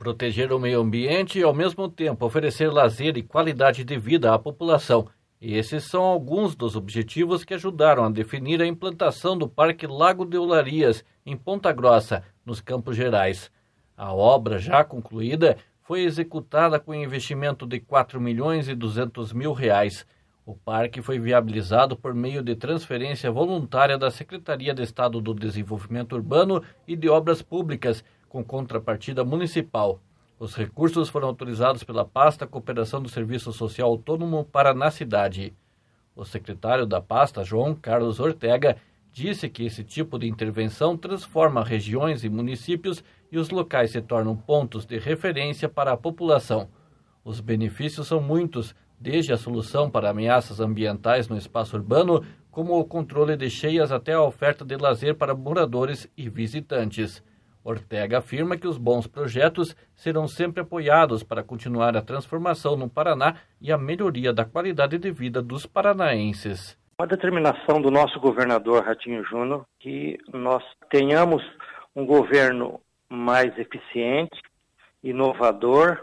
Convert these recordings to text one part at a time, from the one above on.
proteger o meio ambiente e, ao mesmo tempo, oferecer lazer e qualidade de vida à população. E esses são alguns dos objetivos que ajudaram a definir a implantação do Parque Lago de Olarias, em Ponta Grossa, nos Campos Gerais. A obra, já concluída, foi executada com investimento de R$ 4.200.000. O parque foi viabilizado por meio de transferência voluntária da Secretaria de Estado do Desenvolvimento Urbano e de Obras Públicas, com contrapartida municipal. Os recursos foram autorizados pela pasta Cooperação do Serviço Social Autônomo Paraná Cidade. O secretário da pasta, João Carlos Ortega, disse que esse tipo de intervenção transforma regiões e municípios e os locais se tornam pontos de referência para a população. Os benefícios são muitos, desde a solução para ameaças ambientais no espaço urbano, como o controle de cheias até a oferta de lazer para moradores e visitantes. Ortega afirma que os bons projetos serão sempre apoiados para continuar a transformação no Paraná e a melhoria da qualidade de vida dos paranaenses. Uma determinação do nosso governador Ratinho Júnior que nós tenhamos um governo mais eficiente, inovador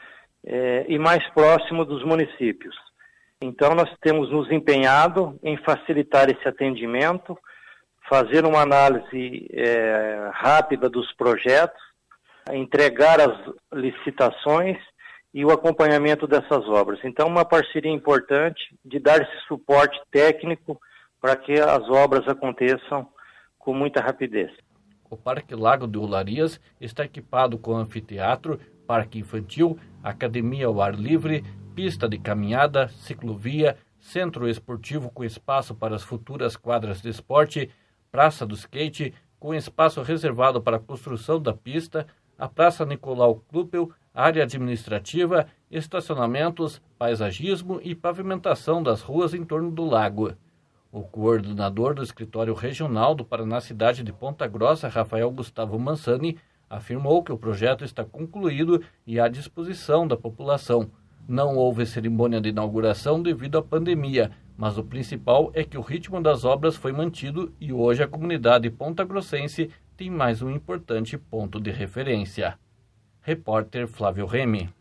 e mais próximo dos municípios. Então nós temos nos empenhado em facilitar esse atendimento, fazer uma análise rápida dos projetos, entregar as licitações e o acompanhamento dessas obras. Então, uma parceria importante de dar esse suporte técnico para que as obras aconteçam com muita rapidez. O Parque Lago de Olarias está equipado com anfiteatro, parque infantil, academia ao ar livre, pista de caminhada, ciclovia, centro esportivo com espaço para as futuras quadras de esporte, praça do skate, com espaço reservado para a construção da pista, a Praça Nicolau Kluppel, área administrativa, estacionamentos, paisagismo e pavimentação das ruas em torno do lago. O coordenador do Escritório Regional do Paraná Cidade de Ponta Grossa, Rafael Gustavo Mansani, afirmou que o projeto está concluído e à disposição da população. Não houve cerimônia de inauguração devido à pandemia, mas o principal é que o ritmo das obras foi mantido e hoje a comunidade pontagrossense tem mais um importante ponto de referência. Repórter Flávio Remy.